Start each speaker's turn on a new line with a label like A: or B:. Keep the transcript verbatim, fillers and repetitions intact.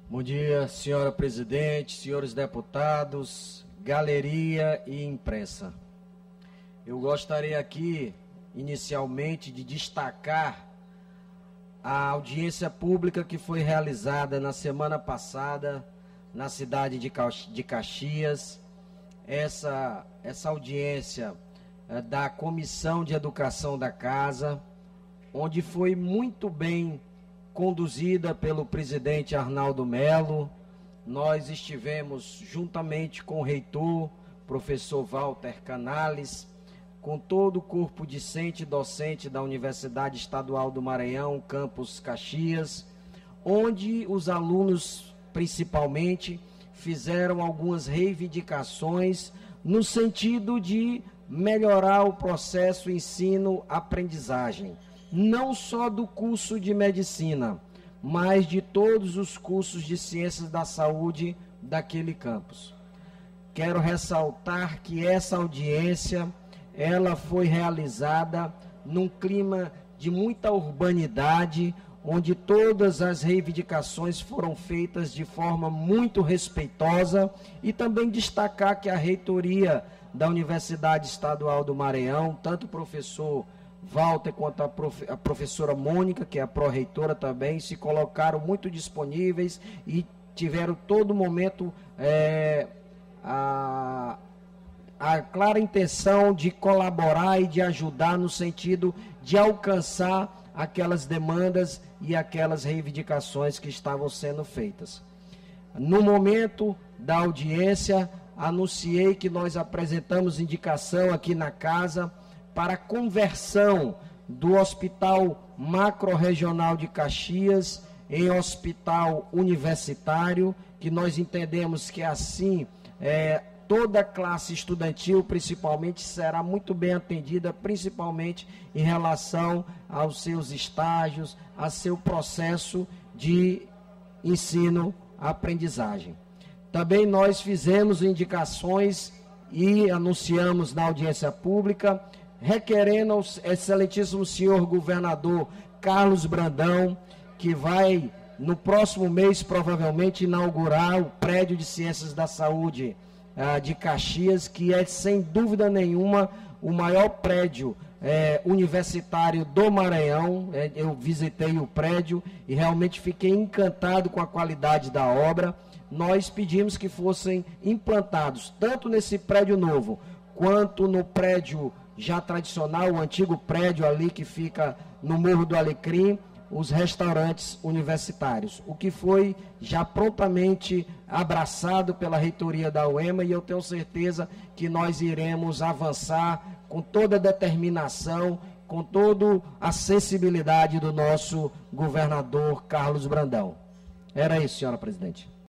A: Bom dia, senhora presidente, senhores deputados, galeria e imprensa. Eu gostaria aqui, inicialmente, de destacar a audiência pública que foi realizada na semana passada na cidade de Caxias. Essa, essa audiência é, da Comissão de Educação da Casa, onde foi muito bem conduzida pelo presidente Arnaldo Melo. Nós estivemos juntamente com o reitor, professor Walter Canales, com todo o corpo discente e docente da Universidade Estadual do Maranhão, campus Caxias, onde os alunos, principalmente, fizeram algumas reivindicações no sentido de melhorar o processo ensino-aprendizagem, não só do curso de medicina, mas de todos os cursos de ciências da saúde daquele campus. Quero ressaltar que essa audiência, ela foi realizada num clima de muita urbanidade, onde todas as reivindicações foram feitas de forma muito respeitosa, e também destacar que a reitoria da Universidade Estadual do Maranhão, tanto o professor Walter quanto a, prof, a professora Mônica, que é a pró-reitora também, se colocaram muito disponíveis e tiveram todo momento é, a, a clara intenção de colaborar e de ajudar no sentido de alcançar aquelas demandas e aquelas reivindicações que estavam sendo feitas. No momento da audiência, anunciei que nós apresentamos indicação aqui na casa para a conversão do Hospital Macro-Regional de Caxias em hospital universitário, que nós entendemos que assim é, toda a classe estudantil, principalmente, será muito bem atendida, principalmente em relação aos seus estágios, a seu processo de ensino-aprendizagem. Também nós fizemos indicações e anunciamos na audiência pública, requerendo ao excelentíssimo senhor governador Carlos Brandão, que vai, no próximo mês, provavelmente, inaugurar o prédio de Ciências da Saúde ah, de Caxias, que é, sem dúvida nenhuma, o maior prédio eh, universitário do Maranhão. Eh, eu visitei o prédio e realmente fiquei encantado com a qualidade da obra. Nós pedimos que fossem implantados, tanto nesse prédio novo, quanto no prédio já tradicional, o antigo prédio ali que fica no Morro do Alecrim, os restaurantes universitários, o que foi já prontamente abraçado pela reitoria da U E M A, e eu tenho certeza que nós iremos avançar com toda a determinação, com toda a sensibilidade do nosso governador Carlos Brandão. Era isso, senhora presidente.